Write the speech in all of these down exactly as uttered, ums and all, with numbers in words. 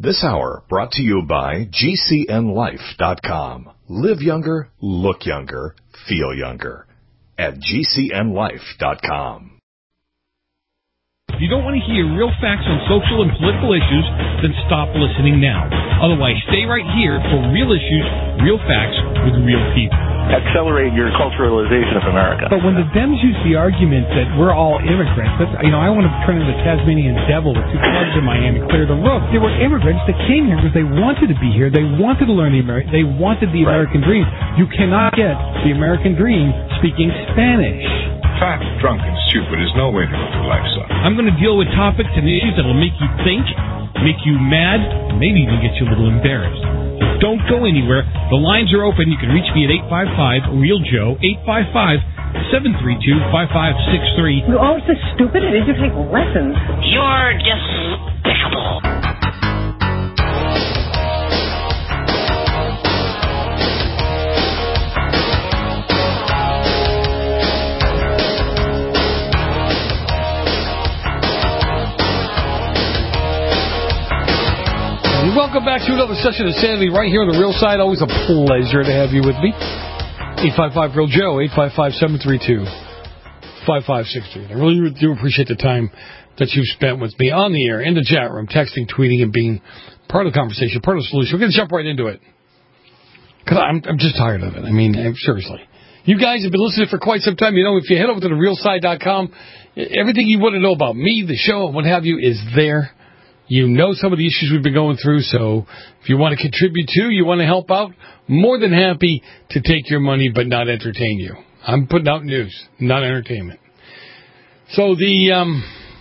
This hour brought to you by G C N life dot com. Live younger, look younger, feel younger. At G C N life dot com. If you don't want to hear real facts on social and political issues, then stop listening now. Otherwise, stay right here for real issues, real facts with real people. Accelerate your culturalization of America. But when the Dems use the argument that we're all immigrants, that's, you know, I want to turn into the Tasmanian devil with two clubs in my hand and clear the road. There were immigrants that came here because they wanted to be here. They wanted to learn the American. They wanted the Right. American dream. You cannot get the American dream speaking Spanish. Fat, drunk, and stupid is no way to go through life, son. I'm going to deal with topics and issues that will make you think, make you mad, and maybe even get you a little embarrassed. So don't go anywhere. The lines are open. You can reach me at eight five five, real Joe, eight five five, seven three two, five five six three. You're all so stupid. It is you take lessons. You're despicable. Welcome back to another session of Sanity right here on the Real Side. Always a pleasure to have you with me. eight five five, real Joe, eight five five, seven three two, five five six three. I really do appreciate the time that you've spent with me on the air, in the chat room, texting, tweeting, and being part of the conversation, part of the solution. We're going to jump right into it. Because I'm, I'm just tired of it. I mean, seriously. You guys have been listening for quite some time. You know, if you head over to the real side dot com, everything you want to know about me, the show, and what have you is there. You know some of the issues we've been going through, so if you want to contribute too, you want to help out, more than happy to take your money but not entertain you. I'm putting out news, not entertainment. So the, um,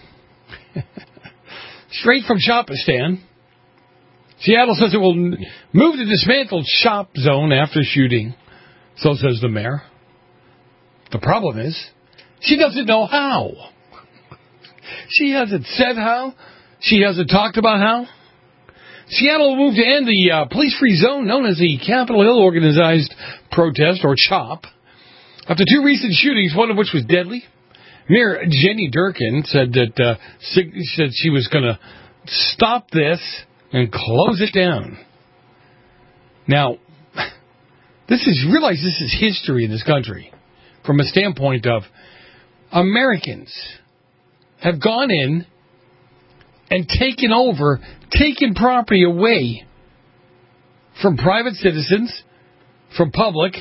straight from Shopistan, Seattle says it will move to dismantled shop zone after shooting. So says the mayor. The problem is, she doesn't know how. She hasn't said how. She hasn't talked about how. Seattle will move to end the uh, police-free zone known as the Capitol Hill Organized Protest, or CHOP, after two recent shootings, one of which was deadly. Mayor Jenny Durkin said that uh, said she was going to stop this and close it down. Now, this is realize this is history in this country from a standpoint of Americans have gone in and taken over, taken property away from private citizens, from public,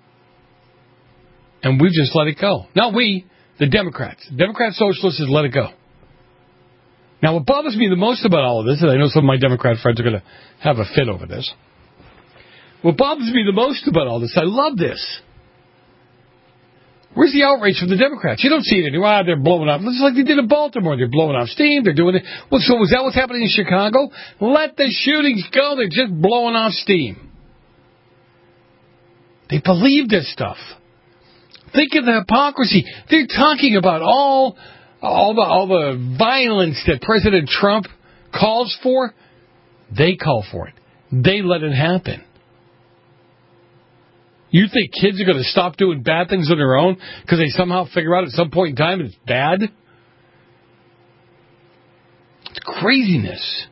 and we've just let it go. Not we, the Democrats. Democrat Socialists has let it go. Now, what bothers me the most about all of this, and I know some of my Democrat friends are going to have a fit over this, what bothers me the most about all this, I love this. Where's the outrage from the Democrats? You don't see it anywhere. Ah, they're blowing up. It's like they did in Baltimore. They're blowing off steam. They're doing it. Well, so was that what's happening in Chicago? Let the shootings go. They're just blowing off steam. They believe this stuff. Think of the hypocrisy. They're talking about all, all the, all the violence that President Trump calls for. They call for it. They let it happen. You think kids are going to stop doing bad things on their own because they somehow figure out at some point in time it's bad? It's craziness.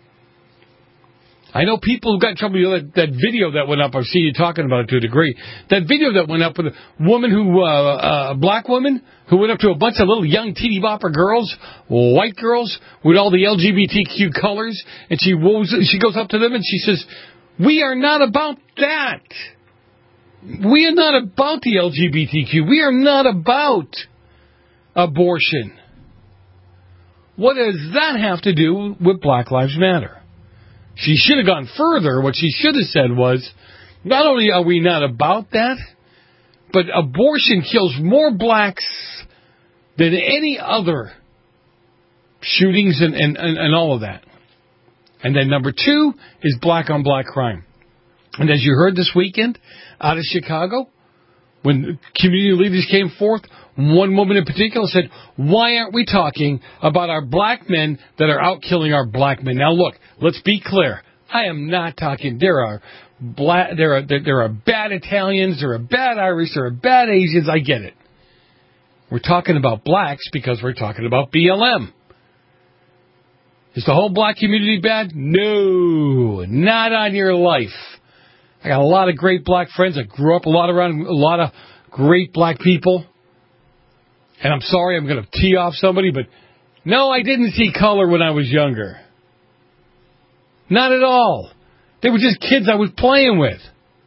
I know people who got in trouble with that, that video that went up. I've seen you talking about it to a degree. That video that went up with a woman who, uh, a black woman who went up to a bunch of little young teeny bopper girls, white girls with all the L G B T Q colors, and she woes, she goes up to them and she says, "We are not about that. We are not about the L G B T Q. We are not about abortion." What does that have to do with Black Lives Matter? She should have gone further. What she should have said was, not only are we not about that, but abortion kills more blacks than any other shootings and, and, and, and all of that. And then number two is black-on-black crime. And as you heard this weekend out of Chicago, when community leaders came forth, one woman in particular said, "Why aren't we talking about our black men that are out killing our black men?" Now, look, let's be clear. I am not talking. There are black, there are there, there are bad Italians, there are bad Irish, there are bad Asians. I get it. We're talking about blacks because we're talking about B L M. Is the whole black community bad? No, not on your life. I got a lot of great black friends. I grew up a lot around a lot of great black people. And I'm sorry, I'm going to tee off somebody, but no, I didn't see color when I was younger. Not at all. They were just kids I was playing with.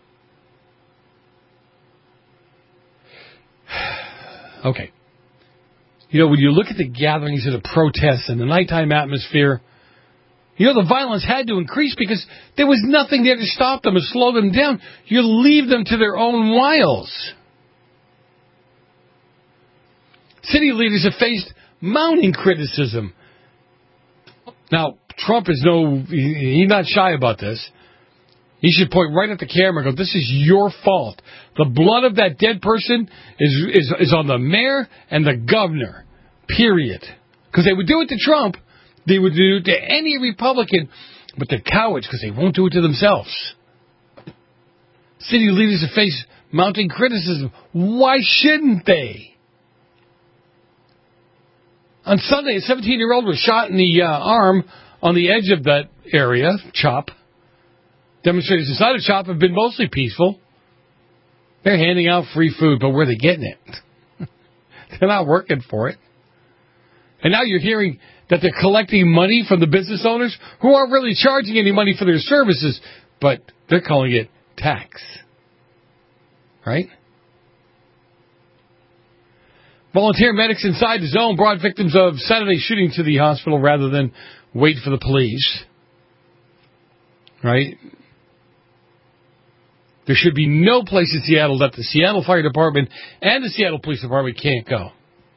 Okay. You know, when you look at the gatherings and the protests and the nighttime atmosphere, you know, the violence had to increase because there was nothing there to stop them and slow them down. You leave them to their own wiles. City leaders have faced mounting criticism. Now, Trump is no, he, he's not shy about this. He should point right at the camera and go, this is your fault. The blood of that dead person is is, is on the mayor and the governor, period. Because they would do it to Trump. They would do it to any Republican, but they're cowards because they won't do it to themselves. City leaders have faced mounting criticism. Why shouldn't they? On Sunday, a seventeen-year-old was shot in the uh, arm on the edge of that area, CHOP. Demonstrators inside of CHOP have been mostly peaceful. They're handing out free food, but where are they getting it? They're not working for it. And now you're hearing that they're collecting money from the business owners who aren't really charging any money for their services, but they're calling it tax. Right? Volunteer medics inside the zone brought victims of Saturday's shooting to the hospital rather than wait for the police. Right? There should be no place in Seattle that the Seattle Fire Department and the Seattle Police Department can't go.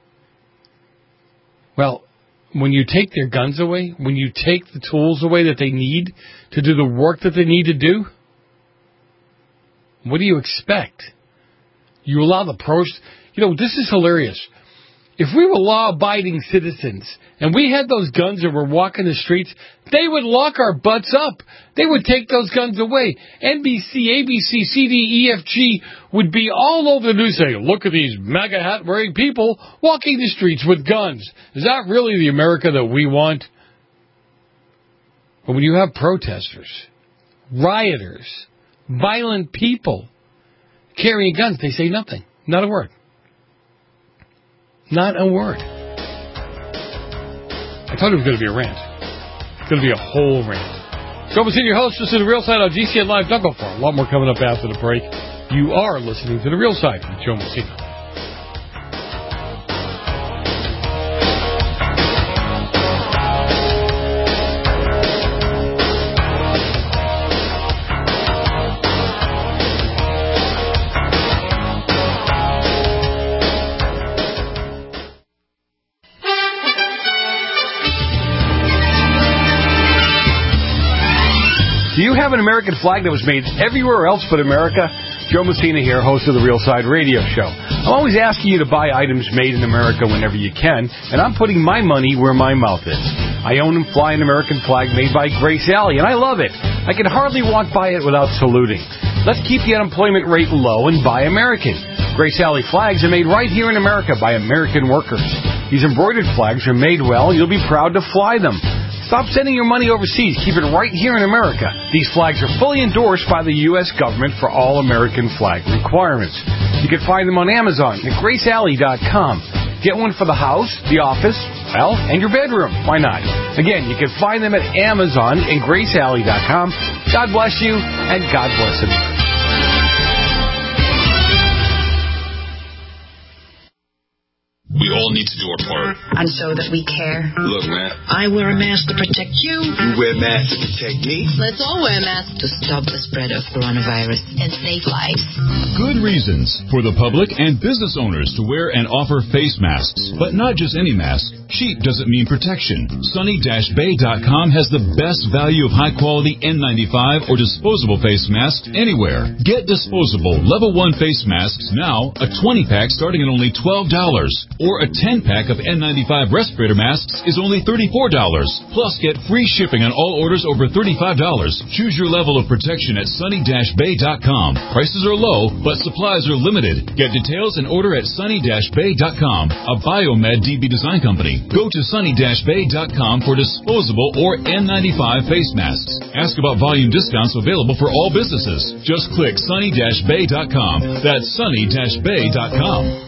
Well, when you take their guns away, when you take the tools away that they need to do the work that they need to do, what do you expect? You allow the pros... You know, this is hilarious. If we were law-abiding citizens and we had those guns and were walking the streets, they would lock our butts up. They would take those guns away. N B C, A B C, C D, E F G would be all over the news saying, look at these MAGA hat-wearing people walking the streets with guns. Is that really the America that we want? But when you have protesters, rioters, violent people carrying guns, they say nothing. Not a word. Not a word. I told you it was going to be a rant. It's going to be a whole rant. Joe Messina, your host. Listen to The Real Side on G C N Live. Don't go far. A lot more coming up after the break. You are listening to The Real Side with Joe Messina. Do you have an American flag that was made everywhere else but America? Joe Messina here, host of the Real Side Radio Show. I'm always asking you to buy items made in America whenever you can, and I'm putting my money where my mouth is. I own and fly an American flag made by Grace Alley, and I love it. I can hardly walk by it without saluting. Let's keep the unemployment rate low and buy American. Grace Alley flags are made right here in America by American workers. These embroidered flags are made well. You'll be proud to fly them. Stop sending your money overseas. Keep it right here in America. These flags are fully endorsed by the U S government for all American flag requirements. You can find them on Amazon at grace alley dot com. Get one for the house, the office, well, and your bedroom. Why not? Again, you can find them at Amazon and grace alley dot com. God bless you, and God bless America. We all need to do our part. And show that we care. Look, man. I wear a mask to protect you. You wear masks to protect me. Let's all wear masks to stop the spread of coronavirus and save lives. Good reasons for the public and business owners to wear and offer face masks. But not just any mask. Cheap doesn't mean protection. Sunny Bay dot com has the best value of high-quality N ninety-five or disposable face masks anywhere. Get disposable Level one face masks now, a twenty-pack starting at only twelve dollars. Or a ten-pack of N ninety-five respirator masks is only thirty-four dollars. Plus, get free shipping on all orders over thirty-five dollars. Choose your level of protection at sunny dash bay dot com. Prices are low, but supplies are limited. Get details and order at sunny dash bay dot com, a Biomed D B design company. Go to sunny dash bay dot com for disposable or N ninety-five face masks. Ask about volume discounts available for all businesses. Just click sunny dash bay dot com. That's sunny dash bay dot com.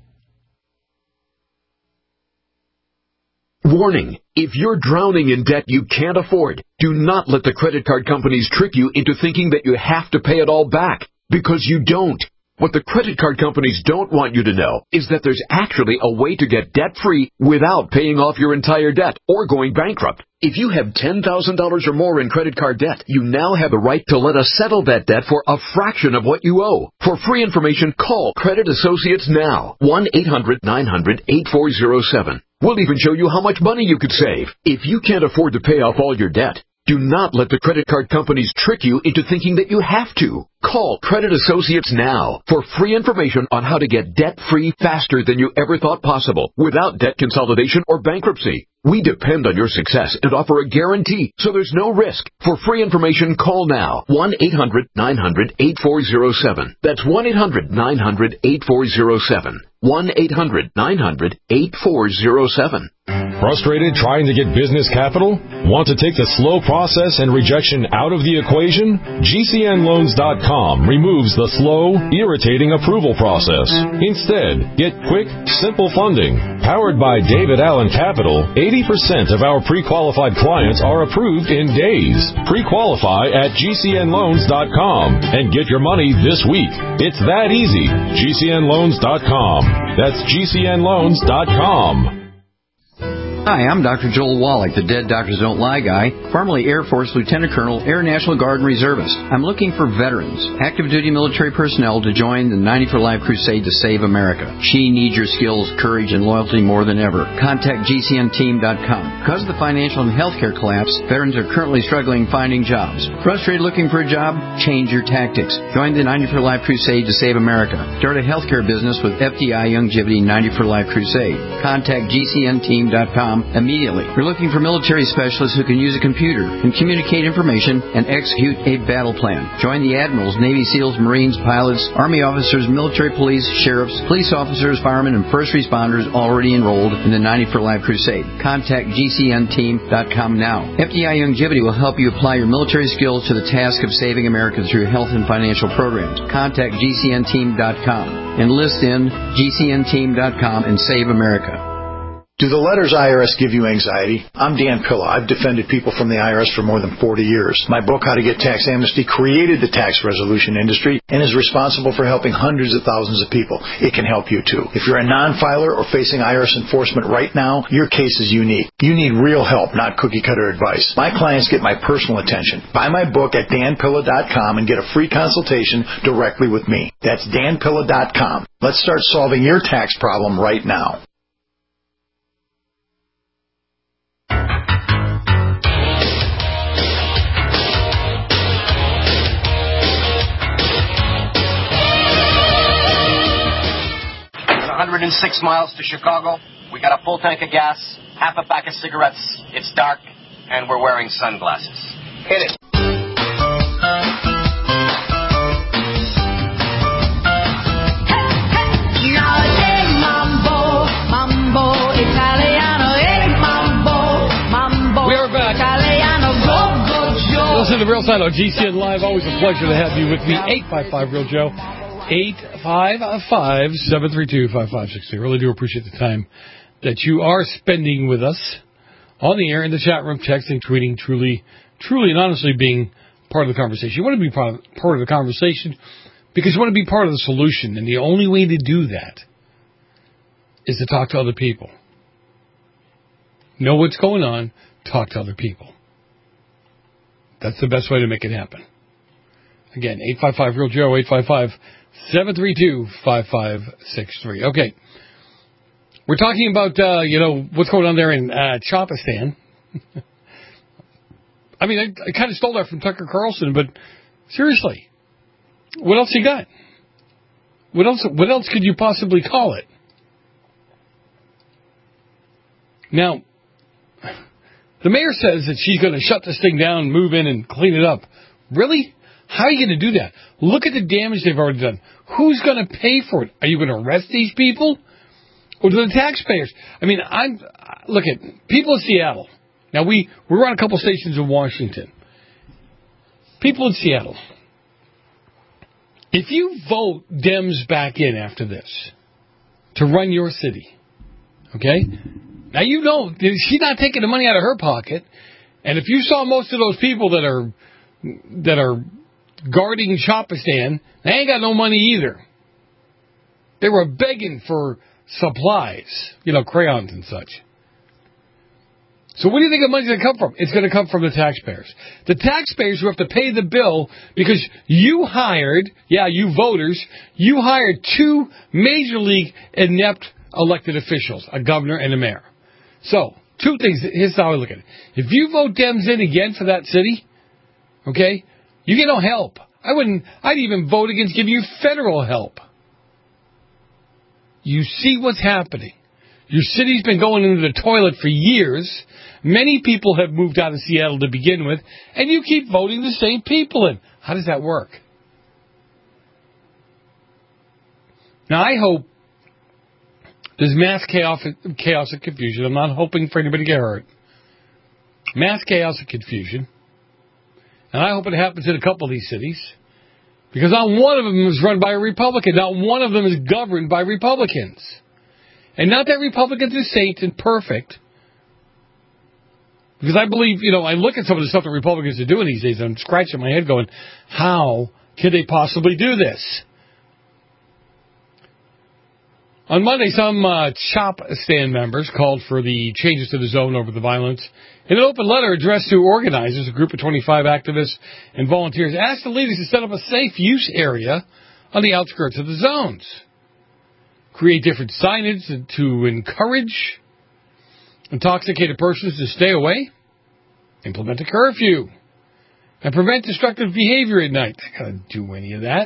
Warning. If you're drowning in debt you can't afford, do not let the credit card companies trick you into thinking that you have to pay it all back, because you don't. What the credit card companies don't want you to know is that there's actually a way to get debt-free without paying off your entire debt or going bankrupt. If you have ten thousand dollars or more in credit card debt, you now have the right to let us settle that debt for a fraction of what you owe. For free information, call Credit Associates now. one eight hundred nine hundred eight four zero seven. We'll even show you how much money you could save. If you can't afford to pay off all your debt, do not let the credit card companies trick you into thinking that you have to. Call Credit Associates now for free information on how to get debt-free faster than you ever thought possible without debt consolidation or bankruptcy. We depend on your success and offer a guarantee, so there's no risk. For free information, call now. one eight hundred nine hundred eight four zero seven. That's one eight hundred nine hundred eight four zero seven. one eight hundred nine hundred eight four zero seven. Frustrated trying to get business capital? Want to take the slow process and rejection out of the equation? G C N loans dot com removes the slow, irritating approval process. Instead, get quick, simple funding. Powered by David Allen Capital, eighty percent of our pre-qualified clients are approved in days. Pre-qualify at G C N loans dot com and get your money this week. It's that easy. G C N loans dot com. That's G C N loans dot com. Hi, I'm Doctor Joel Wallach, the Dead Doctors Don't Lie guy, formerly Air Force Lieutenant Colonel, Air National Guard and Reservist. I'm looking for veterans, active duty military personnel to join the ninety for Life crusade to save America. She needs your skills, courage, and loyalty more than ever. Contact G C N team dot com. Because of the financial and healthcare collapse, veterans are currently struggling finding jobs. Frustrated looking for a job? Change your tactics. Join the ninety for Life crusade to save America. Start a healthcare business with F D I Youngevity ninety for Life crusade. Contact G C N team dot com immediately. We're looking for military specialists who can use a computer and communicate information and execute a battle plan. Join the admirals, Navy SEALs, Marines, pilots, Army officers, military police, sheriffs, police officers, firemen, and first responders already enrolled in the ninety for Life crusade. Contact G C N team dot com now. F D I Youngevity will help you apply your military skills to the task of saving America through health and financial programs. Contact G C N team dot com. Enlist in G C N team dot com and save America. Do the letters I R S give you anxiety? I'm Dan Pilla. I've defended people from the I R S for more than forty years. My book, How to Get Tax Amnesty, created the tax resolution industry and is responsible for helping hundreds of thousands of people. It can help you too. If you're a non-filer or facing I R S enforcement right now, your case is unique. You need real help, not cookie-cutter advice. My clients get my personal attention. Buy my book at Dan Pilla dot com and get a free consultation directly with me. That's Dan Pilla dot com. Let's start solving your tax problem right now. one hundred six miles to Chicago. We got a full tank of gas, half a pack of cigarettes. It's dark, and we're wearing sunglasses. Hit it. We are back. Listen to Real Side on G C N Live. Always a pleasure to have you with me. eight five five Real Joe. eight five five, seven three two, five five six two. I really do appreciate the time that you are spending with us on the air, in the chat room, texting, tweeting, truly, truly and honestly being part of the conversation. You want to be part of, part of the conversation because you want to be part of the solution, and the only way to do that is to talk to other people. Know what's going on, talk to other people. That's the best way to make it happen. Again, eight five five Real Joe, eight five five, seven three two, five five six three. Okay. We're talking about, uh, you know, what's going on there in uh, Chapistan. I mean, I, I kind of stole that from Tucker Carlson, but seriously, what else you got? What else, what else could you possibly call it? Now, the mayor says that she's going to shut this thing down, move in, and clean it up. Really? How are you going to do that? Look at the damage they've already done. Who's going to pay for it? Are you going to arrest these people? Or do the taxpayers? I mean, I'm look at people in Seattle. Now, we, we run a couple stations in Washington. People in Seattle. If you vote Dems back in after this to run your city, okay? Now, you know, she's not taking the money out of her pocket. And if you saw most of those people that are that are guarding Chopistan, they ain't got no money either. They were begging for supplies, you know, crayons and such. So where do you think the money's going to come from? It's going to come from the taxpayers. The taxpayers who have to pay the bill because you hired, yeah, you voters, you hired two major league inept elected officials, a governor and a mayor. So, two things. Here's how I look at it. If you vote Dems in again for that city, okay, you get no help. I wouldn't, I'd even vote against giving you federal help. You see what's happening. Your city's been going into the toilet for years. Many people have moved out of Seattle to begin with, and you keep voting the same people in. How does that work? Now, I hope there's mass chaos, chaos and confusion. I'm not hoping for anybody to get hurt. Mass chaos and confusion. And I hope it happens in a couple of these cities. Because not one of them is run by a Republican. Not one of them is governed by Republicans. And not that Republicans are saints and perfect. Because I believe, you know, I look at some of the stuff that Republicans are doing these days, and I'm scratching my head going, how could they possibly do this? On Monday, some uh, CHOP stand members called for the changes to the zone over the violence. In an open letter addressed to organizers, a group of twenty-five activists and volunteers asked the leaders to set up a safe use area on the outskirts of the zones. Create different signage to encourage intoxicated persons to stay away. Implement a curfew. And prevent destructive behavior at night. They gotta do any of that.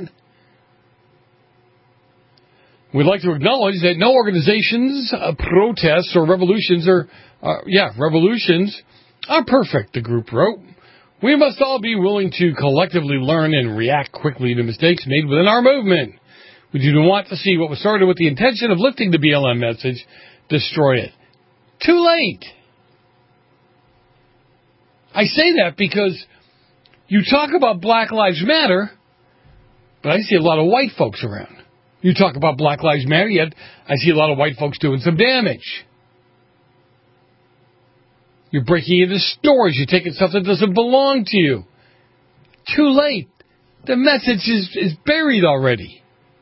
We'd like to acknowledge that no organizations, uh, protests, or revolutions are, uh, yeah, revolutions are perfect, the group wrote. We must all be willing to collectively learn and react quickly to mistakes made within our movement. We do not want to see what was started with the intention of lifting the B L M message, destroy it. Too late. I say that because you talk about Black Lives Matter, but I see a lot of white folks around. You talk about Black Lives Matter, yet I see a lot of white folks doing some damage. You're breaking into stores. You're taking stuff that doesn't belong to you. Too late. The message is, is buried already.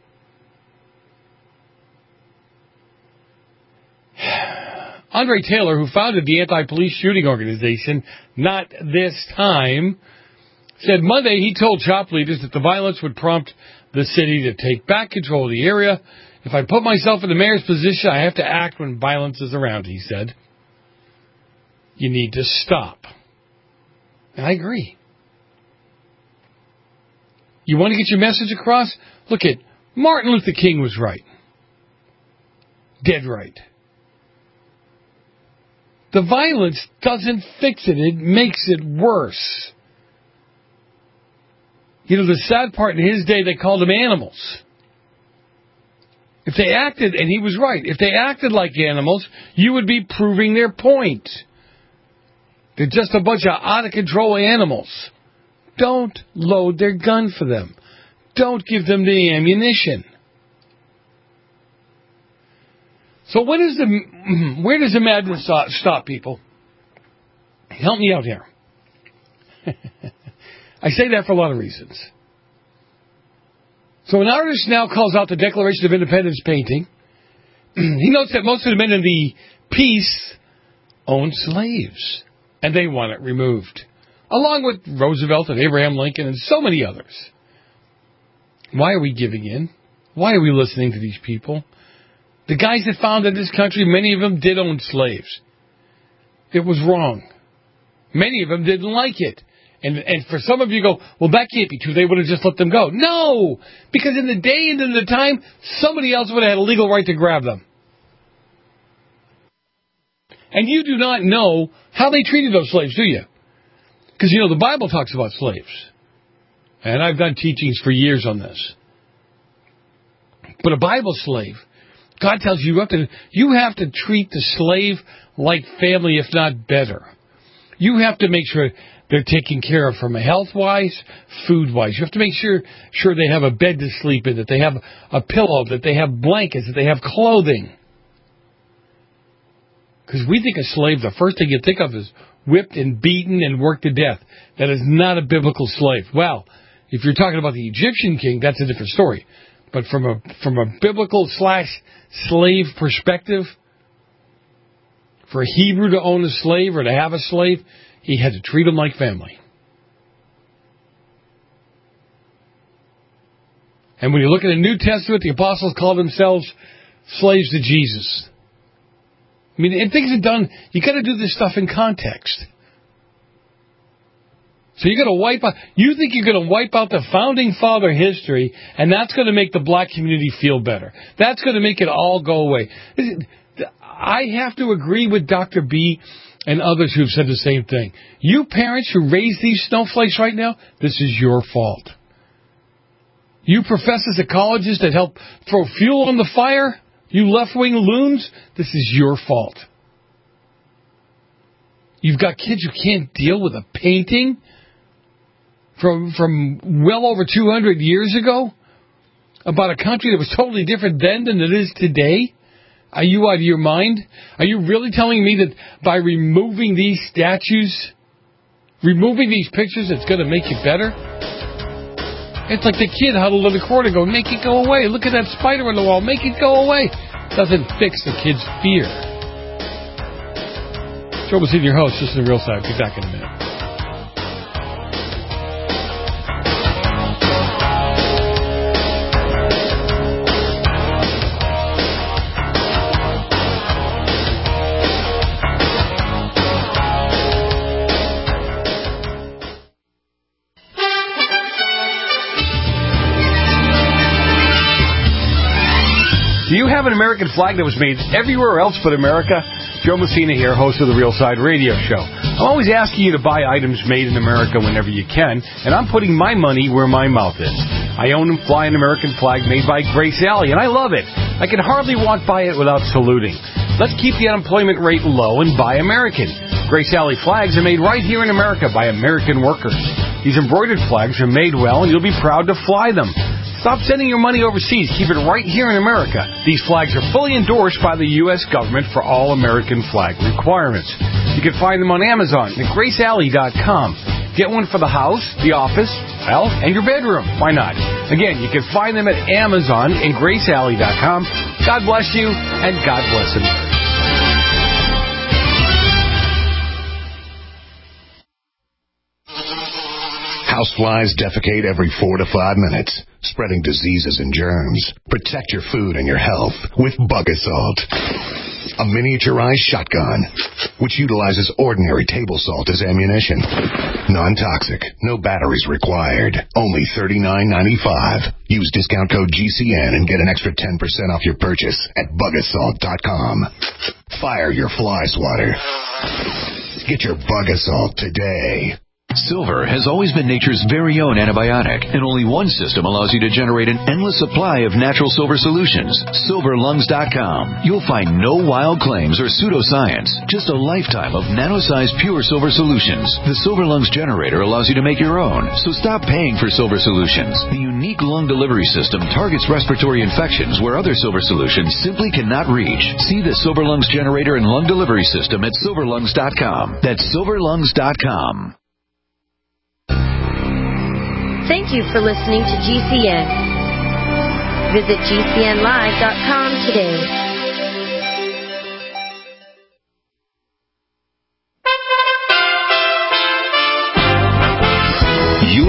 Andre Taylor, who founded the anti-police shooting organization, Not This Time, said Monday he told CHOP leaders that the violence would prompt the city to take back control of the area. If I put myself in the mayor's position, I have to act when violence is around, he said. You need to stop. And I agree. You want to get your message across? Look at Martin Luther King was right. Dead right. The violence doesn't fix it. It makes it worse. You know, the sad part, in his day, they called them animals. If they acted, and he was right, if they acted like animals, you would be proving their point. They're just a bunch of out-of-control animals. Don't load their gun for them. Don't give them the ammunition. So when is the, where does the madness stop, people? Help me out here. I say that for a lot of reasons. So an artist now calls out the Declaration of Independence painting. He notes that most of the men in the piece owned slaves, and they want it removed, along with Roosevelt and Abraham Lincoln and so many others. Why are we giving in? Why are we listening to these people? The guys that founded this country, many of them did own slaves. It was wrong. Many of them didn't like it. And and for some of you go, well, that can't be true. They would have just let them go. No! Because in the day and in the time, somebody else would have had a legal right to grab them. And you do not know how they treated those slaves, do you? Because, you know, the Bible talks about slaves. And I've done teachings for years on this. But a Bible slave, God tells you you have to, you have to treat the slave like family, if not better. You have to make sure they're taken care of from a health-wise, food-wise. You have to make sure sure they have a bed to sleep in, that they have a pillow, that they have blankets, that they have clothing. Because we think a slave, the first thing you think of is whipped and beaten and worked to death. That is not a biblical slave. Well, if you're talking about the Egyptian king, that's a different story. But from a from a biblical slash slave perspective, for a Hebrew to own a slave or to have a slave, he had to treat him like family. And when you look at the New Testament, the apostles called themselves slaves to Jesus. I mean, and things are done, you got to do this stuff in context. So you got to wipe out, you think you're going to wipe out the founding father history, and that's going to make the black community feel better. That's going to make it all go away. I have to agree with Doctor B and others who've said the same thing. You parents who raise these snowflakes right now, this is your fault. You professors at colleges that help throw fuel on the fire, you left-wing loons, this is your fault. You've got kids who can't deal with a painting from from well over two hundred years ago about a country that was totally different then than it is today. Are you out of your mind? Are you really telling me that by removing these statues, removing these pictures, it's going to make you better? It's like the kid huddled in the corner going, make it go away. Look at that spider on the wall. Make it go away. Doesn't fix the kid's fear. Joe was in your host. This is The Real Side. Be back in a minute. Do you have an American flag that was made everywhere else but America? Joe Messina here, host of the Real Side Radio Show. I'm always asking you to buy items made in America whenever you can, and I'm putting my money where my mouth is. I own and fly an American flag made by Grace Alley, and I love it. I can hardly walk by it without saluting. Let's keep the unemployment rate low and buy American. Grace Alley flags are made right here in America by American workers. These embroidered flags are made well, and you'll be proud to fly them. Stop sending your money overseas. Keep it right here in America. These flags are fully endorsed by the U S government for all American flag requirements. You can find them on Amazon at grace alley dot com. Get one for the house, the office, well, and your bedroom. Why not? Again, you can find them at Amazon and grace alley dot com. God bless you, and God bless America. Houseflies defecate every four to five minutes, spreading diseases and germs. Protect your food and your health with Bug Assault, a miniaturized shotgun which utilizes ordinary table salt as ammunition. Non-toxic, no batteries required. Only thirty-nine ninety-five. Use discount code G C N and get an extra ten percent off your purchase at bug assault dot com. Fire your fly swatter. Get your Bug Assault today. Silver has always been nature's very own antibiotic, and only one system allows you to generate an endless supply of natural silver solutions. silver lungs dot com. You'll find no wild claims or pseudoscience, just a lifetime of nano-sized pure silver solutions. The Silver Lungs generator allows you to make your own, so stop paying for silver solutions. The unique lung delivery system targets respiratory infections where other silver solutions simply cannot reach. See the Silver Lungs generator and lung delivery system at silver lungs dot com. That's silver lungs dot com. Thank you for listening to G C N. Visit G C N live dot com today. U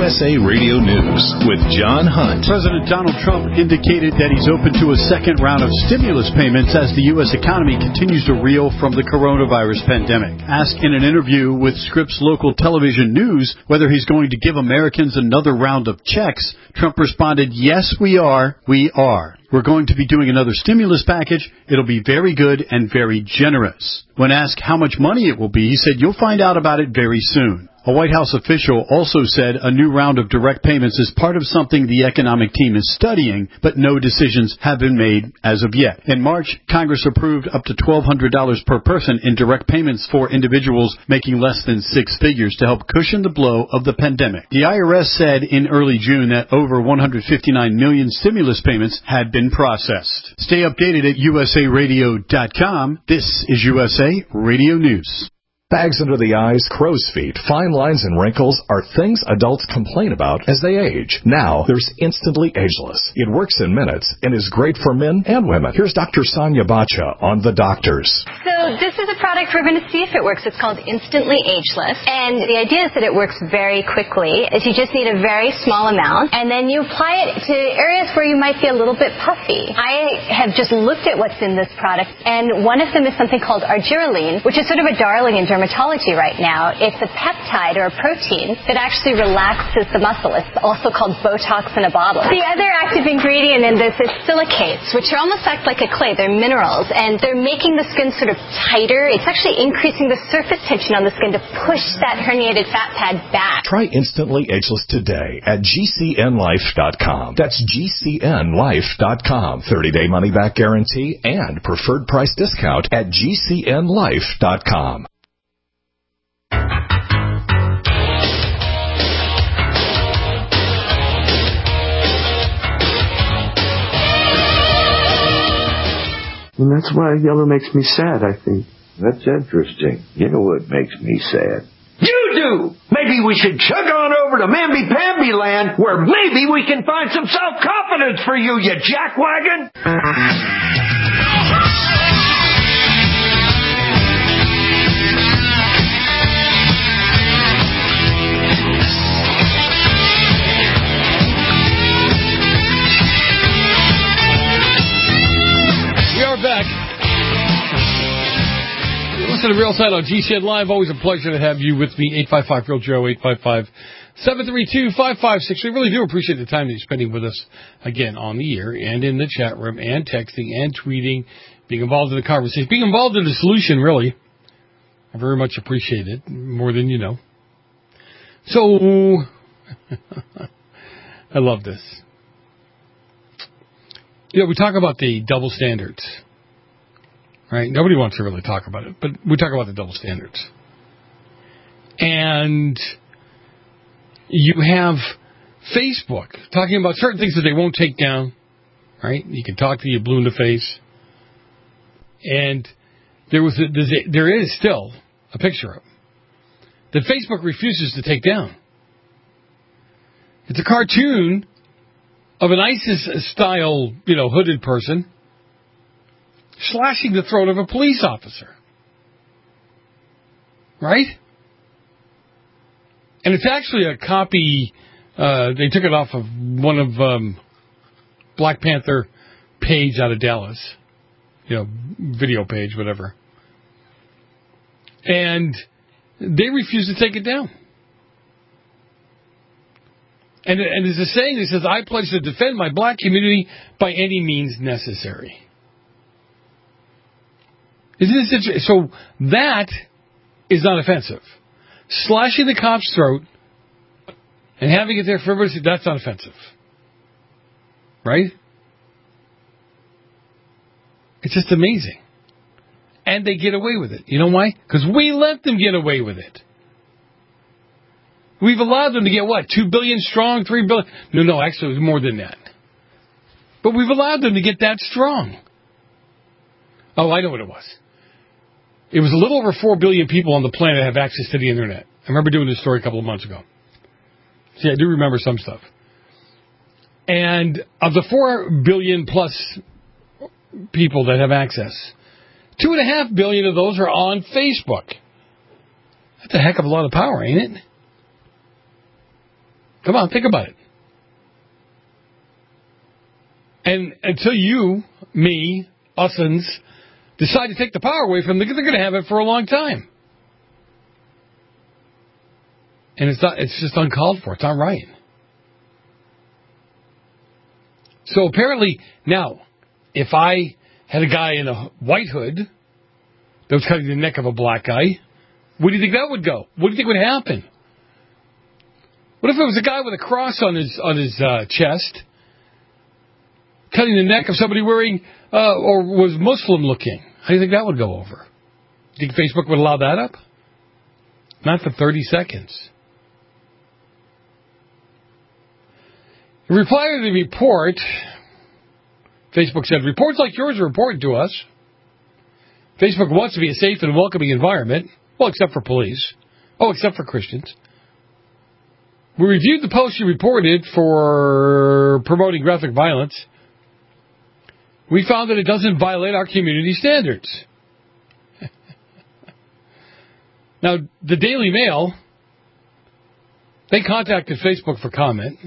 S A Radio News with John Hunt. President Donald Trump indicated that he's open to a second round of stimulus payments as the U S economy continues to reel from the coronavirus pandemic. Asked in an interview with Scripps Local Television News whether he's going to give Americans another round of checks, Trump responded, "Yes, we are. We are. We're going to be doing another stimulus package. It'll be very good and very generous." When asked how much money it will be, he said, "You'll find out about it very soon." A White House official also said a new round of direct payments is part of something the economic team is studying, but no decisions have been made as of yet. In March, Congress approved up to twelve hundred dollars per person in direct payments for individuals making less than six figures to help cushion the blow of the pandemic. The I R S said in early June that over one hundred fifty-nine million stimulus payments had been processed. Stay updated at U S A radio dot com. This is U S A Radio News. Bags under the eyes, crow's feet, fine lines, and wrinkles are things adults complain about as they age. Now, there's Instantly Ageless. It works in minutes and is great for men and women. Here's Doctor Sonia Bacha on The Doctors. So this is a product we're going to see if it works. It's called Instantly Ageless. And the idea is that it works very quickly. Is you just need a very small amount, and then you apply it to areas where you might be a little bit puffy. I have just looked at what's in this product, and one of them is something called argireline, which is sort of a darling in dermatology right now. It's a peptide or a protein that actually relaxes the muscle. It's also called Botox in a bottle. The other active ingredient in this is silicates, which are almost act like a clay. They're minerals, and they're making the skin sort of tighter. It's actually increasing the surface tension on the skin to push that herniated fat pad back. Try Instantly Ageless today at G C N life dot com. That's G C N life dot com. thirty-day money-back guarantee and preferred price discount at G C N life dot com. And that's why yellow makes me sad, I think. That's interesting. You know what makes me sad? You do! Maybe we should chug on over to Mamby-Pamby land, where maybe we can find some self-confidence for you, you jackwagon! Back. Listen to Real Side on G C N Live. Always a pleasure to have you with me. eight five five Real Joe, eight five five, seven three two, five five six. We really do appreciate the time that you're spending with us, again, on the air and in the chat room and texting and tweeting, being involved in the conversation, being involved in the solution, really. I very much appreciate it, more than you know. So, I love this. You know, we talk about the double standards. Right? Nobody wants to really talk about it, but we talk about the double standards. And you have Facebook talking about certain things that they won't take down. Right? You can talk to you blue in the face. And there was a, there is still a picture of that Facebook refuses to take down. It's a cartoon of an ISIS-style, you know, hooded person slashing the throat of a police officer. Right? And it's actually a copy, uh, they took it off of one of um, Black Panther page out of Dallas. You know, video page, whatever. And they refuse to take it down. And, and there's a saying that says, "I pledge to defend my black community by any means necessary." Isn't this interesting? So that is not offensive. Slashing the cop's throat and having it there for everybody to see, that's not offensive. Right? It's just amazing. And they get away with it. You know why? Because we let them get away with it. We've allowed them to get, what, two billion strong, three billion? No, no, actually it was more than that. But we've allowed them to get that strong. Oh, I know what it was. It was a little over four billion people on the planet have access to the Internet. I remember doing this story a couple of months ago. See, I do remember some stuff. And of the four billion plus people that have access, two and a half billion of those are on Facebook. That's a heck of a lot of power, ain't it? Come on, think about it. And until you, me, usins, decide to take the power away from them, they're going to have it for a long time. And it's not, it's just uncalled for. It's not right. So apparently, now, if I had a guy in a white hood that was cutting the neck of a black guy, where do you think that would go? What do you think would happen? What if it was a guy with a cross on his on his uh, chest, cutting the neck of somebody wearing, uh, or was Muslim looking? How do you think that would go over? Do you think Facebook would allow that up? Not for thirty seconds. In reply to the report, Facebook said, reports like yours are important to us. Facebook wants to be a safe and welcoming environment. Well, except for police. Oh, except for Christians. We reviewed the post you reported for promoting graphic violence. We found that it doesn't violate our community standards. Now, the Daily Mail, they contacted Facebook for comment.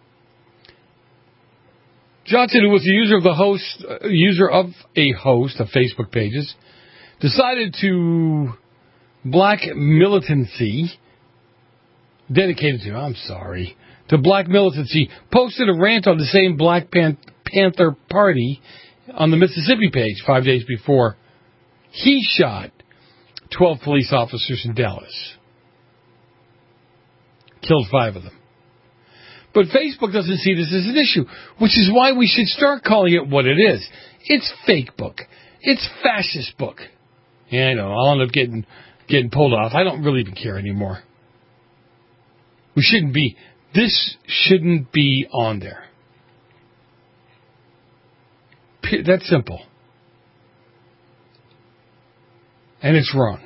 Johnson, who was the user of the host, uh, user of a host of Facebook pages, decided to black militancy, dedicated to, I'm sorry, to black militancy, posted a rant on the same Black Pan- Panther Party on the Mississippi page five days before he shot twelve police officers in Dallas. Killed five of them. But Facebook doesn't see this as an issue, which is why we should start calling it what it is. It's fake book. It's fascist book. Yeah, I know. I'll end up getting getting pulled off. I don't really even care anymore. We shouldn't be. This shouldn't be on there. That's simple. And it's wrong.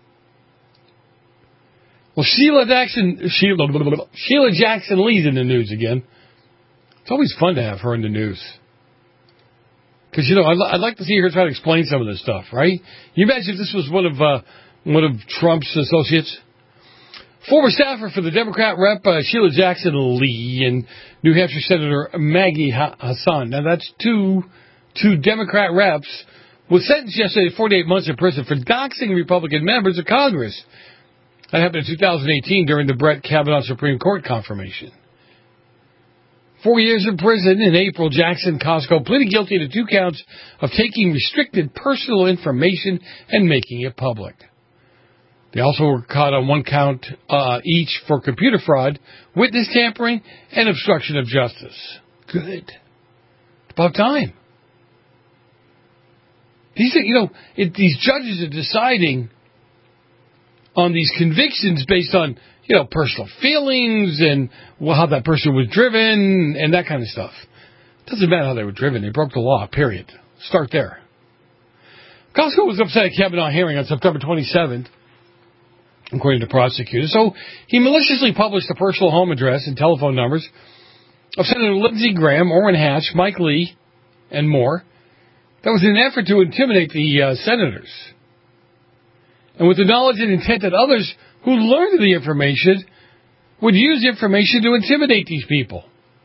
Well, Sheila Jackson, Sheila, Sheila Jackson Lee's in the news again. It's always fun to have her in the news. Because, you know, I'd, I'd like to see her try to explain some of this stuff, right? You imagine if this was one of uh, one of Trump's associates? Former staffer for the Democrat rep uh, Sheila Jackson Lee and New Hampshire Senator Maggie Hassan. Now, that's two, two Democrat reps was sentenced yesterday to forty-eight months in prison for doxing Republican members of Congress. That happened in two thousand eighteen during the Brett Kavanaugh Supreme Court confirmation. Four years in prison in April, Jackson Costco pleaded guilty to two counts of taking restricted personal information and making it public. They also were caught on one count uh, each for computer fraud, witness tampering, and obstruction of justice. Good. It's about time. These, you know, it, these judges are deciding on these convictions based on, you know, personal feelings and well, how that person was driven and that kind of stuff. It doesn't matter how they were driven. They broke the law, period. Start there. Costco was upset at Kavanaugh hearing on September twenty-seventh, according to prosecutors. So he maliciously published the personal home address and telephone numbers of Senator Lindsey Graham, Orrin Hatch, Mike Lee, and more. That was in an effort to intimidate the uh, senators. And with the knowledge and intent that others who learned of the information would use the information to intimidate these people.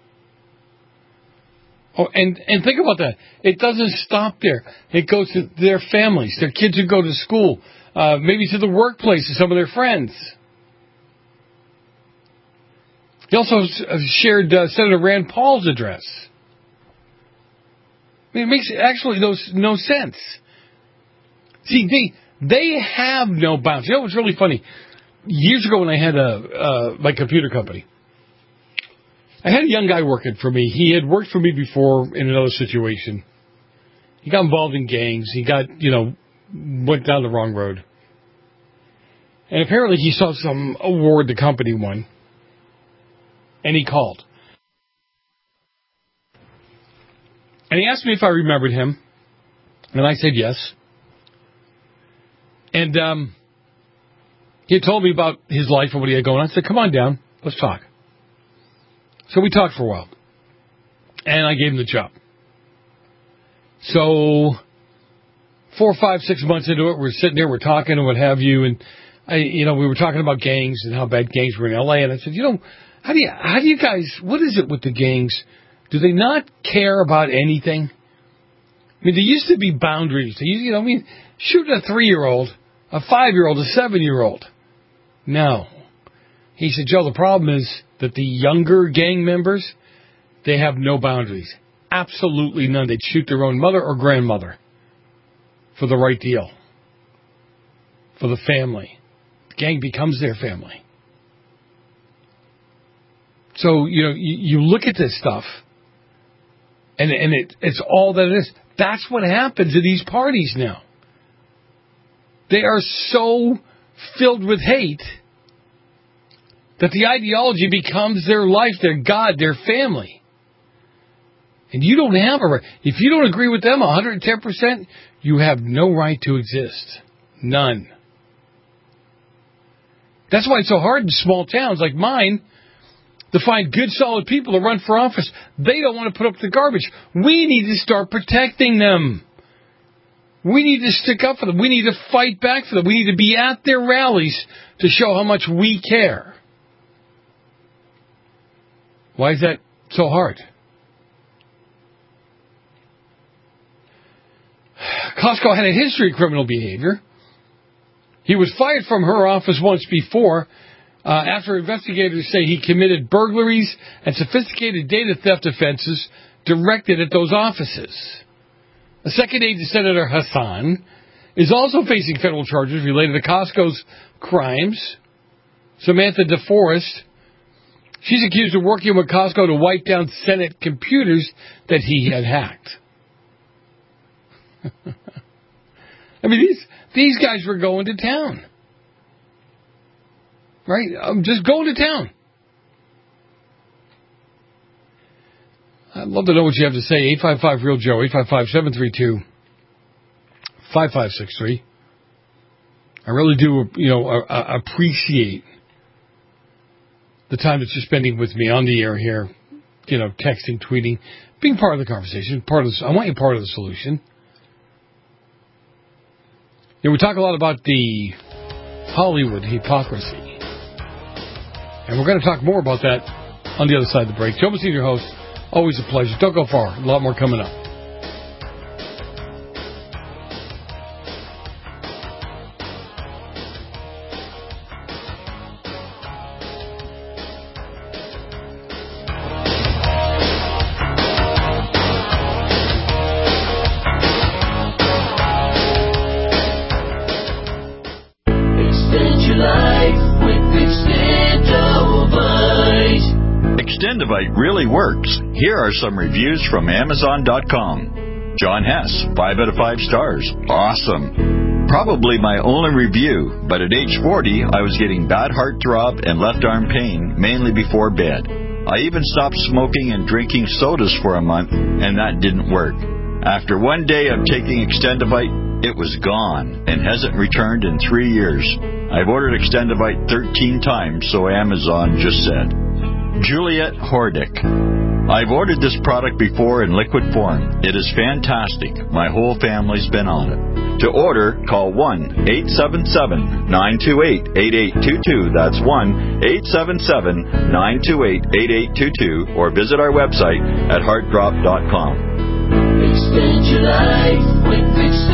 Oh, and, and think about that. It doesn't stop there. It goes to their families, their kids who go to school, uh, maybe to the workplace of some of their friends. He also shared uh, Senator Rand Paul's address. I mean, it makes actually no, no sense. See, they... They have no bounds. You know what's really funny? Years ago when I had a uh, my computer company, I had a young guy working for me. He had worked for me before in another situation. He got involved in gangs. He got, you know, went down the wrong road. And apparently he saw some award the company won. And he called. And he asked me if I remembered him. And I said yes. And um, he had told me about his life and what he had going on. I said, come on down. Let's talk. So we talked for a while. And I gave him the job. So four, five, six months into it, we're sitting there, we're talking and what have you. And, I, you know, we were talking about gangs and how bad gangs were in L A. And I said, you know, How do you, how do you guys, what is it with the gangs? Do they not care about anything? I mean, there used to be boundaries. There used, you know, I mean, shoot a three-year-old, a five-year-old, a seven-year-old. No. He said, Joe, the problem is that the younger gang members, they have no boundaries. Absolutely none. They'd shoot their own mother or grandmother for the right deal, for the family. The gang becomes their family. So, you know, you, you look at this stuff, and, and it, it's all that it is. That's what happens at these parties now. They are so filled with hate that the ideology becomes their life, their God, their family. And you don't have a right. If you don't agree with them one hundred ten percent, you have no right to exist. None. That's why it's so hard in small towns like mine to find good, solid people to run for office. They don't want to put up the garbage. We need to start protecting them. We need to stick up for them. We need to fight back for them. We need to be at their rallies to show how much we care. Why is that so hard? Costco had a history of criminal behavior. He was fired from her office once before uh, after investigators say he committed burglaries and sophisticated data theft offenses directed at those offices. A second aide to Senator Hassan is also facing federal charges related to Costco's crimes. Samantha DeForest, she's accused of working with Costco to wipe down Senate computers that he had hacked. I mean, these these guys were going to town. Right? I'm just going to town. I'd love to know what you have to say. eight five five real Joe, eight five five, seven three two, five five six three. I really do, you know, uh, appreciate the time that you're spending with me on the air here, you know, texting, tweeting, being part of the conversation. Part of the, I want you part of the solution. Yeah, we talk a lot about the Hollywood hypocrisy. And we're going to talk more about that on the other side of the break. Joe Messina, your host. Always a pleasure. Don't go far. A lot more coming up. Extendivite really works. Here are some reviews from Amazon dot com. John Hess, five out of five stars. Awesome. Probably my only review, but at age forty, I was getting bad heart throb and left arm pain, mainly before bed. I even stopped smoking and drinking sodas for a month, and that didn't work. After one day of taking Extendivite, it was gone and hasn't returned in three years. I've ordered Extendivite thirteen times, so Amazon just said. Juliet Hordick. I've ordered this product before in liquid form. It is fantastic. My whole family's been on it. To order, call one eight seven seven, nine two eight, eight eight two two. That's one eight seven seven, nine two eight, eight eight two two. Or visit our website at heart drop dot com. Extend your life with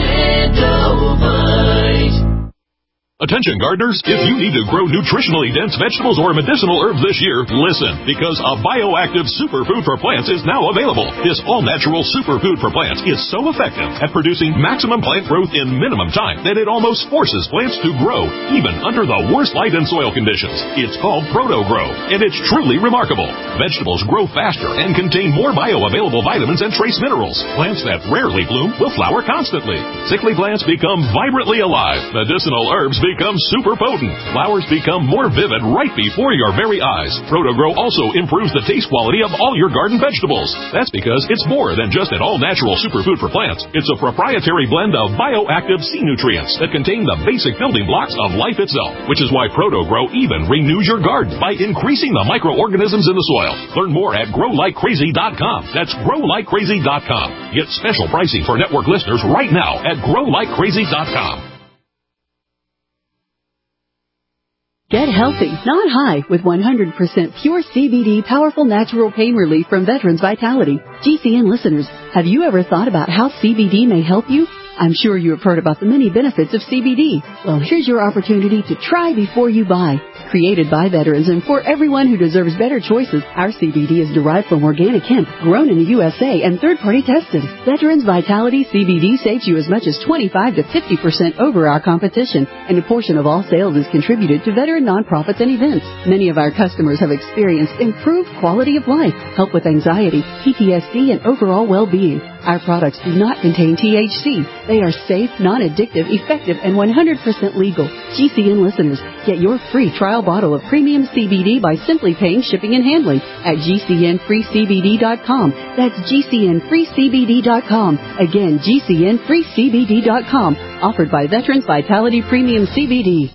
Extendivite. Attention gardeners, if you need to grow nutritionally dense vegetables or medicinal herbs this year, listen, because a bioactive superfood for plants is now available. This all-natural superfood for plants is so effective at producing maximum plant growth in minimum time that it almost forces plants to grow, even under the worst light and soil conditions. It's called Proto-Grow, and it's truly remarkable. Vegetables grow faster and contain more bioavailable vitamins and trace minerals. Plants that rarely bloom will flower constantly. Sickly plants become vibrantly alive. Medicinal herbs become super potent. Flowers become more vivid right before your very eyes. Proto-Grow also improves the taste quality of all your garden vegetables. That's because it's more than just an all-natural superfood for plants. It's a proprietary blend of bioactive sea nutrients that contain the basic building blocks of life itself, which is why Proto-Grow even renews your garden by increasing the microorganisms in the soil. Learn more at grow like crazy dot com. That's grow like crazy dot com. Get special pricing for network listeners right now at grow like crazy dot com. Get healthy, not high, with one hundred percent pure C B D powerful natural pain relief from Veterans Vitality. G C N listeners, have you ever thought about how C B D may help you? I'm sure you have heard about the many benefits of C B D. Well, here's your opportunity to try before you buy. Created by veterans and for everyone who deserves better choices, our C B D is derived from organic hemp, grown in the U S A and third-party tested. Veterans Vitality C B D saves you as much as twenty-five to fifty percent over our competition, and a portion of all sales is contributed to veteran nonprofits and events. Many of our customers have experienced improved quality of life, help with anxiety, P T S D, and overall well-being. Our products do not contain T H C. They are safe, non-addictive, effective, and one hundred percent legal. G C N listeners, get your free trial bottle of premium C B D by simply paying shipping and handling at G C N free C B D dot com. That's G C N free C B D dot com. Again, G C N free C B D dot com. Offered by Veterans Vitality Premium C B D.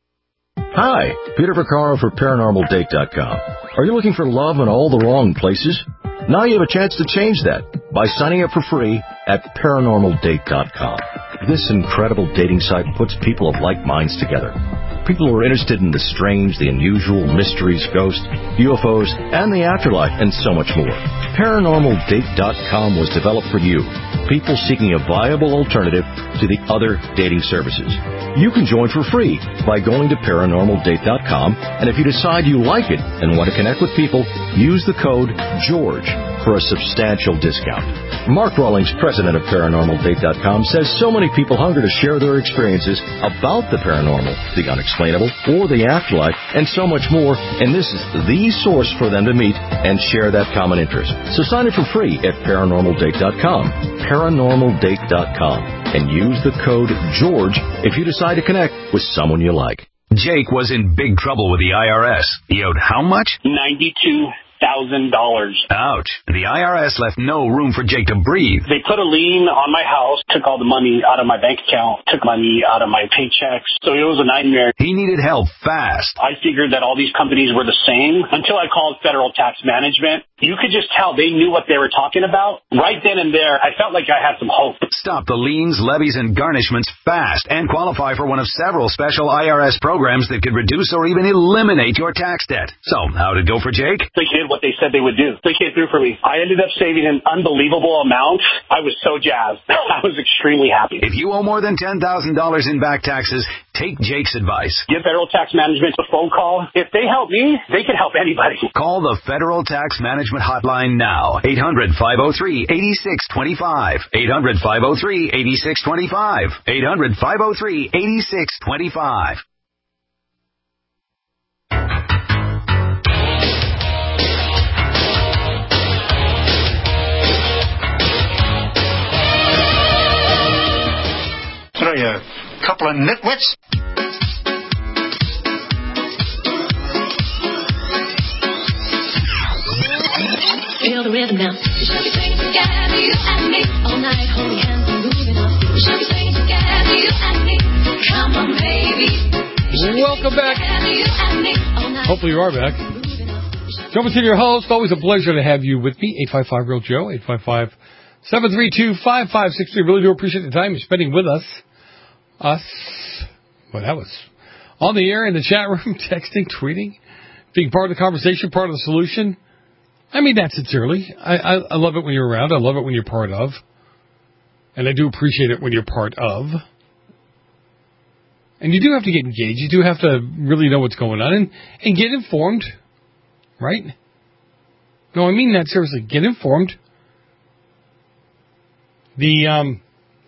Hi, Peter Vaccaro for Paranormal Date dot com. Are you looking for love in all the wrong places? Now you have a chance to change that by signing up for free at Paranormal Date dot com. This incredible dating site puts people of like minds together. People who are interested in the strange, the unusual, mysteries, ghosts, U F Os, and the afterlife, and so much more. Paranormal Date dot com was developed for you, people seeking a viable alternative to the other dating services. You can join for free by going to Paranormal Date dot com, and if you decide you like it and want to connect with people, use the code GEORGE for a substantial discount. Mark Rawlings, president of Paranormal Date dot com, says so many people hunger to share their experiences about the paranormal, the unexplainable, or the afterlife, and so much more, and this is the source for them to meet and share that common interest. So sign up for free at Paranormal Date dot com, Paranormal Date dot com, and use the code GEORGE if you decide to connect with someone you like. Jake was in big trouble with the I R S. He owed how much? ninety-two thousand dollars. Ouch. The I R S left no room for Jake to breathe. They put a lien on my house, took all the money out of my bank account, took money out of my paychecks. So it was a nightmare. He needed help fast. I figured that all these companies were the same until I called Federal Tax Management. You could just tell they knew what they were talking about. Right then and there, I felt like I had some hope. Stop the liens, levies, and garnishments fast and qualify for one of several special I R S programs that could reduce or even eliminate your tax debt. So, how'd it go for Jake? They did what they said they would do. They came through for me. I ended up saving an unbelievable amount. I was so jazzed. I was extremely happy. If you owe more than ten thousand dollars in back taxes, take Jake's advice. Give Federal Tax Management a phone call. If they help me, they can help anybody. Call the Federal Tax Management Hotline now. eight hundred, five oh three, eight six two five. eight hundred, five oh three, eight six two five. eight hundred, five oh three, eight six two five. What are you, a couple of nitwits? Feel the rhythm now. We should be singing together, you and me, all night, holding hands and moving on. We should be singing together, you and me. Come on, baby. Welcome back. Hopefully you are back. Joe Messina, your host. Always a pleasure to have you with me. eight five five, real Joe. eight five five, seven three two, five five six three. Really do appreciate the time you're spending with us. Us. Well, that was on the air, in the chat room, texting, tweeting, being part of the conversation, part of the solution. I mean that sincerely. I, I, I love it when you're around. I love it when you're part of. And I do appreciate it when you're part of. And you do have to get engaged. You do have to really know what's going on and, and get informed. Right? No, I mean that seriously. Get informed. The, um...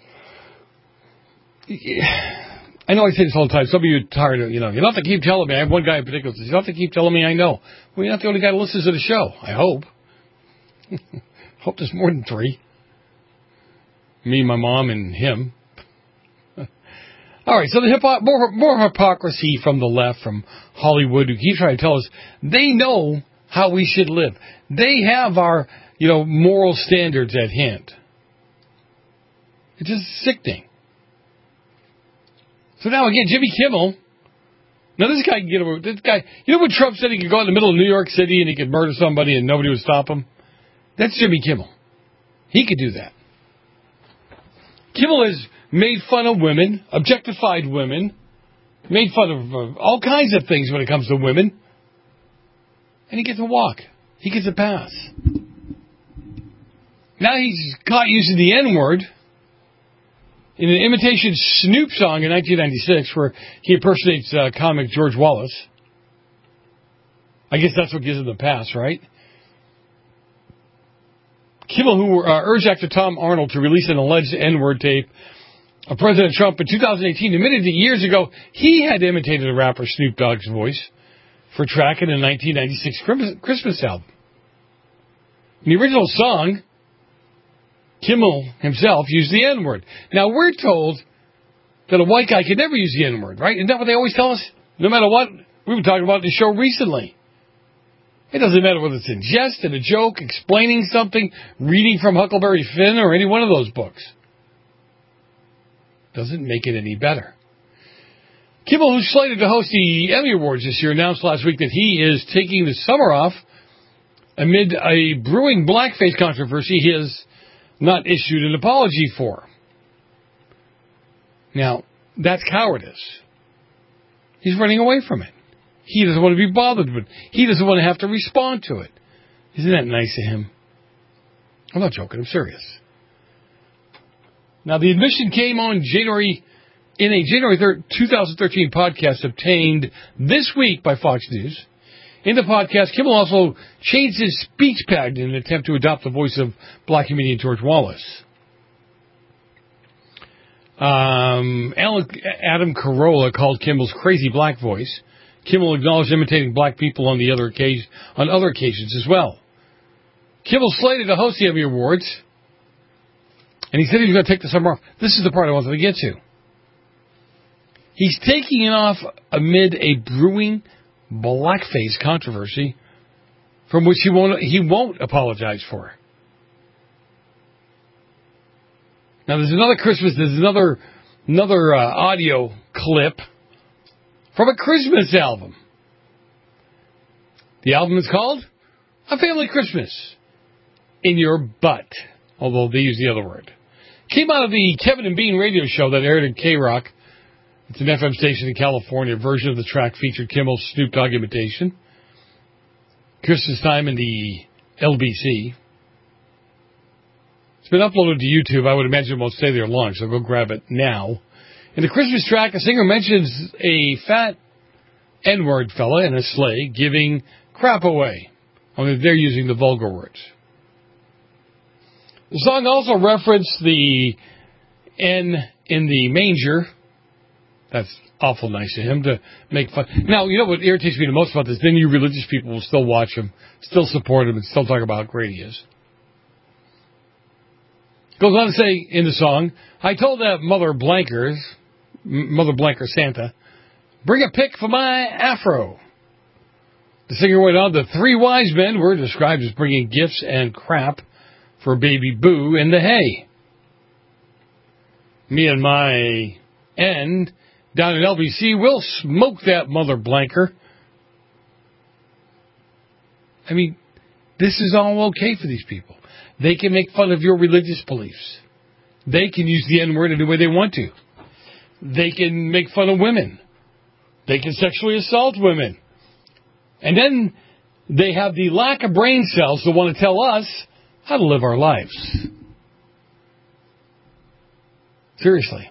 I know I say this all the time. Some of you are tired of, you know, you don't have to keep telling me. I have one guy in particular who says, you don't have to keep telling me I know. Well, you're not the only guy that listens to the show. I hope. Hope there's more than three. Me, my mom, and him. All right, so the hip- more, more hypocrisy from the left, from Hollywood, who keep trying to tell us they know how we should live. They have our, you know, moral standards at hand. It's just sickening. So now again, Jimmy Kimmel. Now this guy can get away. This guy, you know when Trump said he could go in the middle of New York City and he could murder somebody and nobody would stop him? That's Jimmy Kimmel. He could do that. Kimmel has made fun of women, objectified women, Made fun of uh, all kinds of things when it comes to women. And he gets a walk. He gets a pass. Now he's caught using the N-word in an imitation Snoop song in nineteen ninety-six where he impersonates uh, comic George Wallace. I guess that's what gives him the pass, right? Kimmel, who uh, urged actor Tom Arnold to release an alleged N-word tape of President Trump in two thousand eighteen, admitted that years ago he had imitated a rapper Snoop Dogg's voice for track in a nineteen ninety-six Christmas album. In the original song, Kimmel himself used the N-word. Now, we're told that a white guy can never use the N-word, right? Isn't that what they always tell us? No matter what, we've been talking about in the show recently. It doesn't matter whether it's in jest, in a joke, explaining something, reading from Huckleberry Finn, or any one of those books. Doesn't make it any better. Kimmel, who's slated to host the Emmy Awards this year, announced last week that he is taking the summer off amid a brewing blackface controversy he has not issued an apology for. Now, that's cowardice. He's running away from it. He doesn't want to be bothered with it. He doesn't want to have to respond to it. Isn't that nice of him? I'm not joking. I'm serious. Now, the admission came on January, in a January third, twenty thirteen podcast obtained this week by Fox News. In the podcast, Kimmel also changed his speech pattern in an attempt to adopt the voice of black comedian George Wallace. Um, Adam Carolla called Kimmel's crazy black voice. Kimmel acknowledged imitating black people on the other occasion, on other occasions as well. Kimmel slated to host the Emmy Awards, and he said he was going to take the summer off. This is the part I wanted to get to. He's taking it off amid a brewing blackface controversy from which he won't he won't apologize for. Now, there's another Christmas, there's another another uh, audio clip from a Christmas album. The album is called A Family Christmas in Your Butt, although they use the other word. Came out of the Kevin and Bean radio show that aired in K-Rock. It's an F M station in California. A version of the track featured Kimmel's Snoop Dogg imitation. Christmas time in the L B C. It's been uploaded to YouTube. I would imagine it won't stay there long, so go grab it now. In the Christmas track, a singer mentions a fat N-word fella in a sleigh giving crap away. Only they're using the vulgar words. The song also referenced the N in the manger. That's awful nice of him to make fun. Now, you know what irritates me the most about this? Then you religious people will still watch him, still support him, and still talk about how great he is. Goes on to say in the song, I told that Mother Blankers, Mother Blanker Santa, bring a pic for my afro. The singer went on, the three wise men were described as bringing gifts and crap for baby Boo in the hay. Me and my N down in L B C will smoke that Mother Blanker. I mean, this is all okay for these people. They can make fun of your religious beliefs. They can use the N-word any way they want to. They can make fun of women. They can sexually assault women. And then they have the lack of brain cells to want to tell us how to live our lives. Seriously.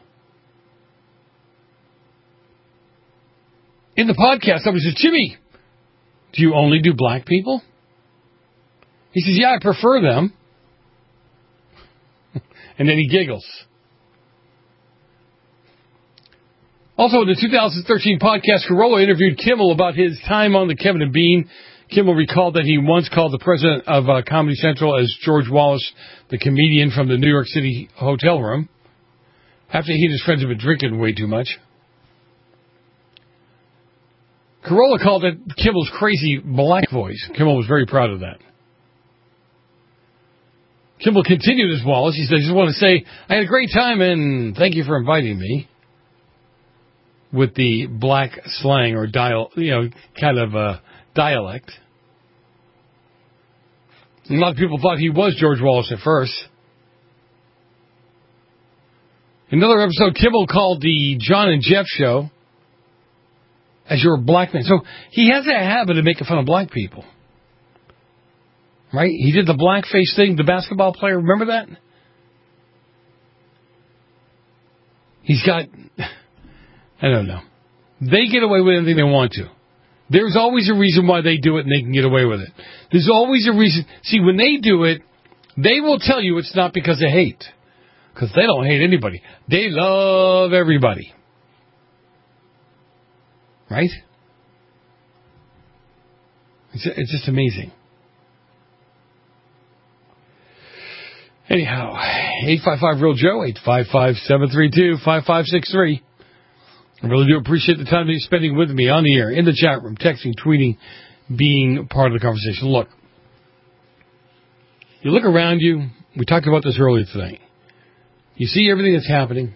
In the podcast, I was just, Jimmy, do you only do black people? He says, yeah, I prefer them. And then he giggles. Also, in the two thousand thirteen podcast, Carolla interviewed Kimmel about his time on the Kevin and Bean. Kimmel recalled that he once called the president of uh, Comedy Central as George Wallace, the comedian from the New York City hotel room, after he and his friends had been drinking way too much. Carolla called it Kimmel's crazy black voice. Kimmel was very proud of that. Kimmel continued as Wallace. He said, I just want to say I had a great time and thank you for inviting me. With the black slang or dial, you know, kind of uh, dialect. A lot of people thought he was George Wallace at first. Another episode, Kimmel called the John and Jeff show as you're a black man. So he has a habit of making fun of black people. Right? He did the blackface thing, the basketball player. Remember that? He's got, I don't know. They get away with anything they want to. There's always a reason why they do it and they can get away with it. There's always a reason. See, when they do it, they will tell you it's not because of hate. Because they don't hate anybody. They love everybody. Right? It's, it's just amazing. Anyhow, eight five five real Joe, eight five five, seven three two, five five six three. I really do appreciate the time that you're spending with me on the air, in the chat room, texting, tweeting, being part of the conversation. Look, you look around you. We talked about this earlier today. You see everything that's happening.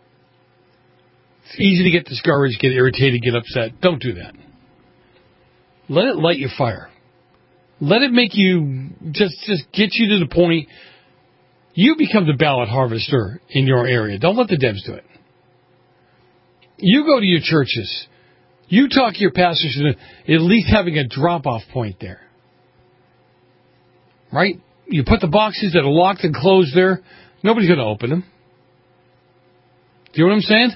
It's easy to get discouraged, get irritated, get upset. Don't do that. Let it light your fire. Let it make you, just, just get you to the point. You become the ballot harvester in your area. Don't let the Debs do it. You go to your churches. You talk to your pastors into at least having a drop-off point there. Right? You put the boxes that are locked and closed there. Nobody's going to open them. Do you know what I'm saying?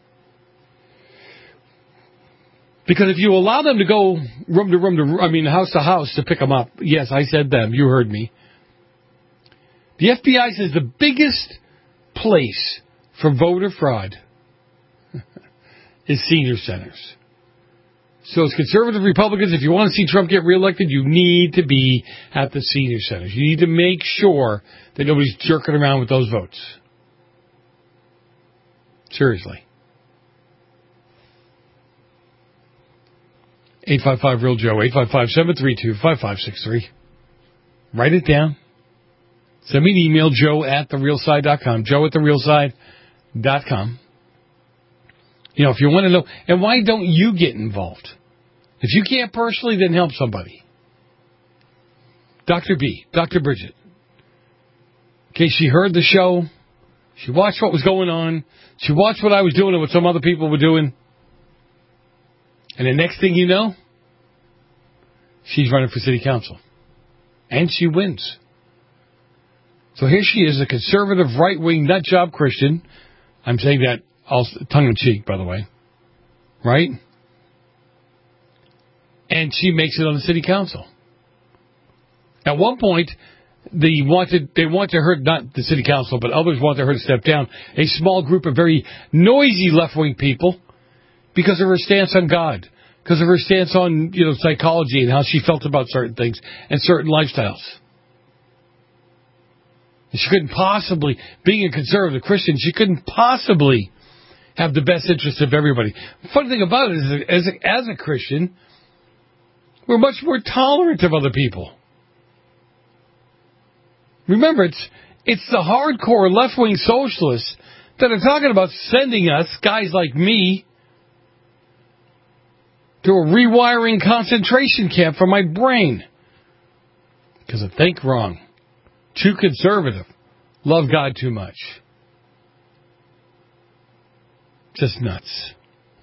Because if you allow them to go room to room to, I mean, house to house to pick them up. Yes, I said them. You heard me. The F B I says the biggest place for voter fraud is senior centers. So as conservative Republicans, if you want to see Trump get reelected, you need to be at the senior centers. You need to make sure that nobody's jerking around with those votes. Seriously. eight five five real Joe, eight five five, seven three two, five five six three. Write it down. Send me an email, joe at the real side dot com, joe at the real side dot com. You know, if you want to know, and why don't you get involved? If you can't personally, then help somebody. Doctor B, Doctor Bridget. Okay, she heard the show. She watched what was going on. She watched what I was doing and what some other people were doing. And the next thing you know, she's running for city council. And she wins. So here she is, a conservative, right-wing, nut-job Christian. I'm saying that also tongue-in-cheek, by the way. Right? And she makes it on the city council. At one point, they wanted, they wanted her, not the city council, but others wanted her to step down. A small group of very noisy left-wing people, because of her stance on God, because of her stance on, you know, psychology and how she felt about certain things and certain lifestyles. She couldn't possibly, being a conservative Christian, she couldn't possibly have the best interests of everybody. The funny thing about it is, as a, as a Christian, we're much more tolerant of other people. Remember, it's it's the hardcore left-wing socialists that are talking about sending us, guys like me, to a rewiring concentration camp for my brain. Because I think wrong. Too conservative. Love God too much. Just nuts.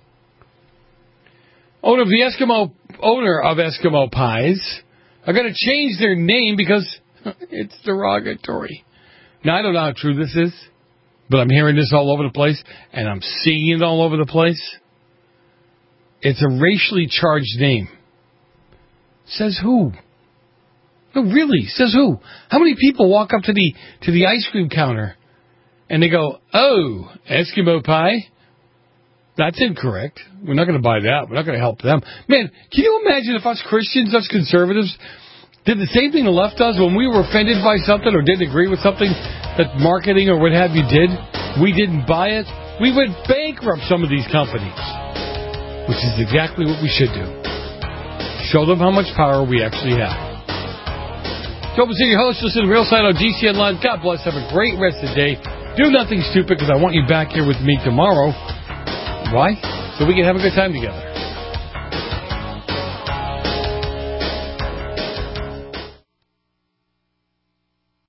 Owner of the Eskimo, owner of Eskimo Pies are going to change their name because it's derogatory. Now, I don't know how true this is, but I'm hearing this all over the place, and I'm seeing it all over the place. It's a racially charged name. Says who? No, really, says who? How many people walk up to the to the ice cream counter and they go, oh, Eskimo pie? That's incorrect. We're not going to buy that. We're not going to help them. Man, can you imagine if us Christians, us conservatives, did the same thing the left does when we were offended by something or didn't agree with something that marketing or what have you did? We didn't buy it. We would bankrupt some of these companies. Which is exactly what we should do. Show them how much power we actually have. Joe Bazzini, your host, listen to Real Side on G C N Live. God bless. Have a great rest of the day. Do nothing stupid because I want you back here with me tomorrow. Why? So we can have a good time together.